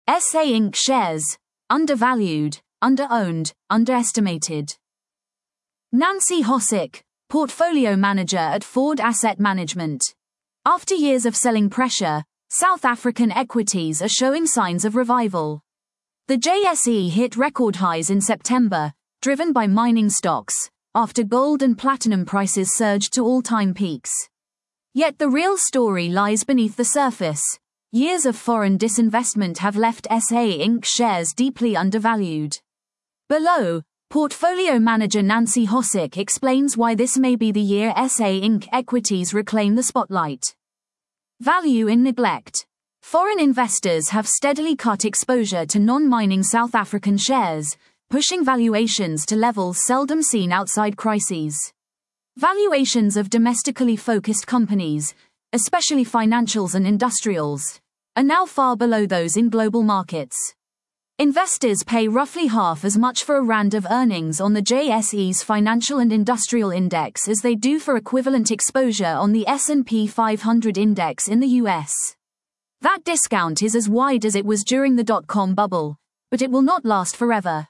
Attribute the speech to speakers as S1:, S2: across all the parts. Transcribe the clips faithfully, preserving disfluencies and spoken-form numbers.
S1: S A Incorporated shares, undervalued, underowned, underestimated. Nancy Hossick, portfolio manager at Ford Asset Management. After years of selling pressure, South African equities are showing signs of revival. The J S E hit record highs in September, driven by mining stocks, after gold and platinum prices surged to all-time peaks. Yet the real story lies beneath the surface. Years of foreign disinvestment have left S A Incorporated shares deeply undervalued. Below, portfolio manager Nancy Hossick explains why this may be the year S A Incorporated equities reclaim the spotlight. Value in neglect. Foreign investors have steadily cut exposure to non-mining South African shares, pushing valuations to levels seldom seen outside crises. Valuations of domestically focused companies, especially financials and industrials, are now far below those in global markets. Investors pay roughly half as much for a rand of earnings on the J S E's Financial and Industrial Index as they do for equivalent exposure on the S and P five hundred index in the U S. That discount is as wide as it was during the dot-com bubble, but it will not last forever.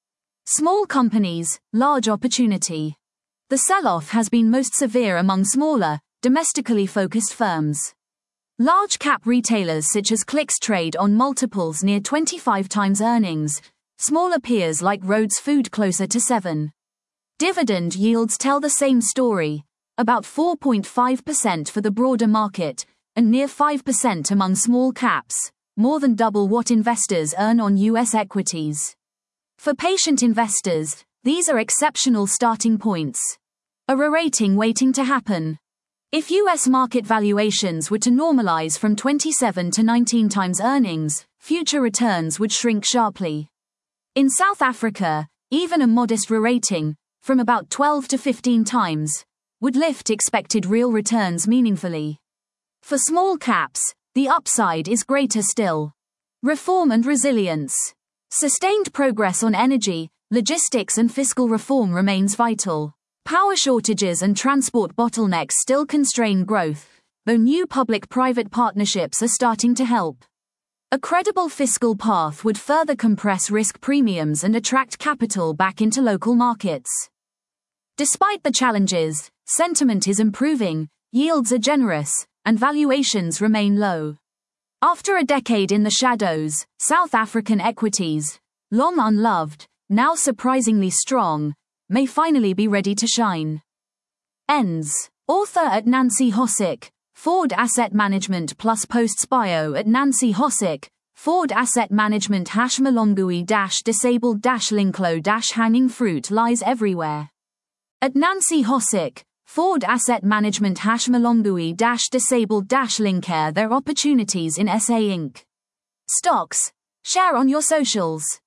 S1: Small companies, large opportunity. The sell-off has been most severe among smaller, domestically focused firms. Large-cap retailers such as Clicks trade on multiples near twenty-five times earnings, smaller peers like Rhodes Food closer to seven. Dividend yields tell the same story, about four point five percent for the broader market, and near five percent among small caps, more than double what investors earn on U S equities. For patient investors, these are exceptional starting points. A re-rating waiting to happen. If U S market valuations were to normalize from twenty-seven to nineteen times earnings, future returns would shrink sharply. In South Africa, even a modest re-rating, from about twelve to fifteen times, would lift expected real returns meaningfully. For small caps, the upside is greater still. Reform and resilience. Sustained progress on energy, logistics and fiscal reform remains vital. Power shortages and transport bottlenecks still constrain growth, though new public-private partnerships are starting to help. A credible fiscal path would further compress risk premiums and attract capital back into local markets. Despite the challenges, sentiment is improving, yields are generous, and valuations remain low. After a decade in the shadows, South African equities, long unloved, now surprisingly strong, may finally be ready to shine. Ends. Author at Nancy Hossick, Ford Asset Management plus posts bio at Nancy Hossick, Ford Asset Management hash Malongui dash disabled dash Linklo dash hanging fruit lies everywhere. At Nancy Hossick, Ford Asset Management hash Malongui dash disabled dash Linkair their opportunities in S A Incorporated. Stocks. Share on your socials.